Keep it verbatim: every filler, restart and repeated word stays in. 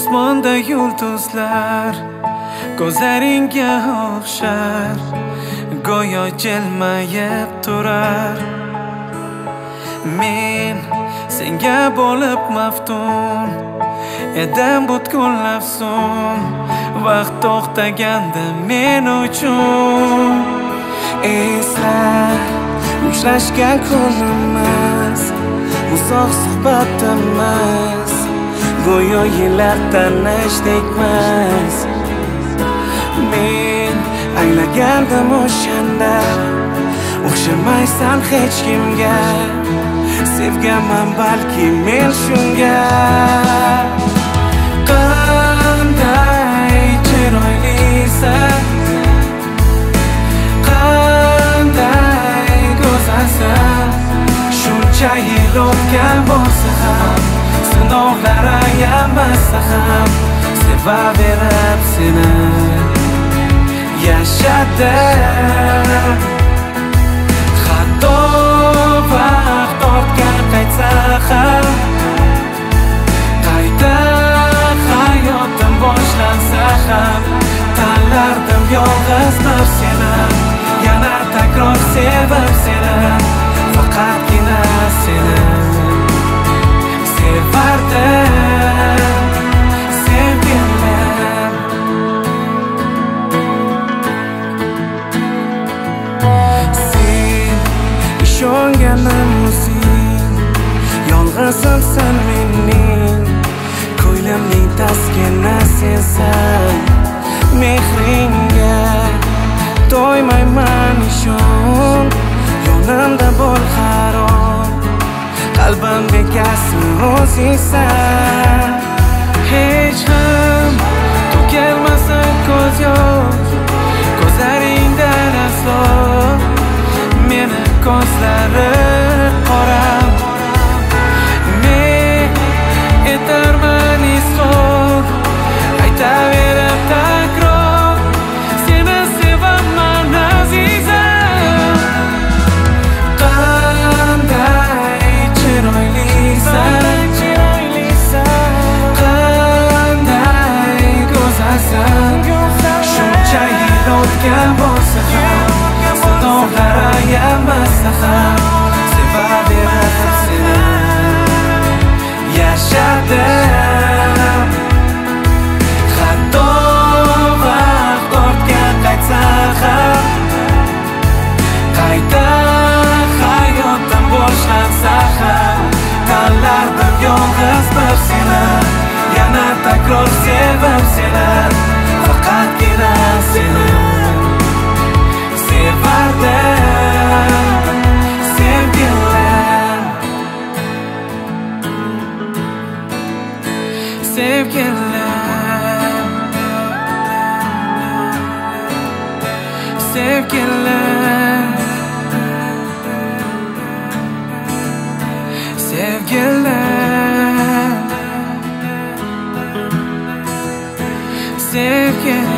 osmonda yulduzlar ko'zlaringga o'xshar, go'yo jilmayib turar. Men senga bo'lib maftun edim butkul afsun, vaqt to'xtaganda men uchun. Esla uchrashgan kunimiz, uzoq suhbatimiz, go'yo yillar tanishdikmiz. Men anglagandim o'shanda, o'xshamaysan hech kimga, sevganman balki men shunga. Qanday chiroylisan, qanday go'zalsan, shuncha yil o'tgan bo'lsa ham, sinovlar ayamasa ham, sevaverib seni yashadim. Hatto vaqt ortga qaytsa ham, qayta hayotim boshlansa ham, tanlardim yolg'iz bir seni, yana takror sevib seni, faqatgina seni sevardim. Sevgilim, sen ishonganim o'zing, yolg'izimsan mening ko'nglimning taskini sensan. Mehringga to'ymayman ishon, yonimda bo'l har on, qalbim bekasi o'zingsan. Hech ham to'kilmasa ko'z yosh, ko'zlaringdan aslo meni ko'zlari qora. Men etarman izhor, aytaverib takror, seni sevaman azizam. Qanday chiroylisan, qanday go'zalsan, shuncha yil o'tgan bo'lsa ham, sinovlar ayamasa ham, sevaverib seni yashadim. Hatto vaqt ortga qaytsa ham, qayta hayotim boshlansa ham, tanlardim yolg'iz bir seni, yana takror sevib seni, faqatgina seni sevardim. Sevgilim, sevgilim, sevgilim, sevgilim, sevgilim.